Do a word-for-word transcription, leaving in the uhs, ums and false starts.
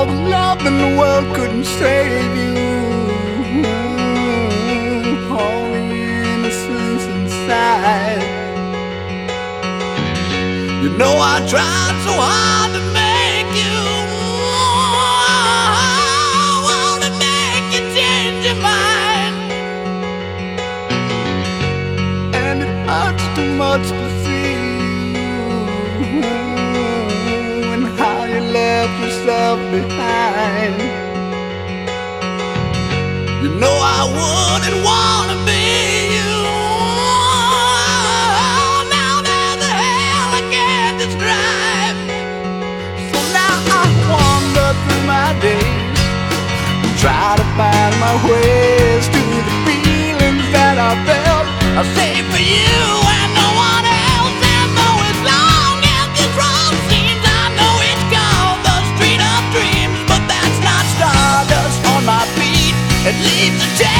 all the love in the world couldn't save you. All the innocence inside. You know I tried so hard to make you, want to make you change your mind. And it hurts too much to see you and how you left yourself behind. You know I wouldn't want to be you. Now there's a hell I can't describe. So now I wander through my days and try to find my ways to the feelings that I felt. I say for you and no one else. And though as long as this road seems, I know it's called the street of dreams. But that's not stardust on my feet. It leaves a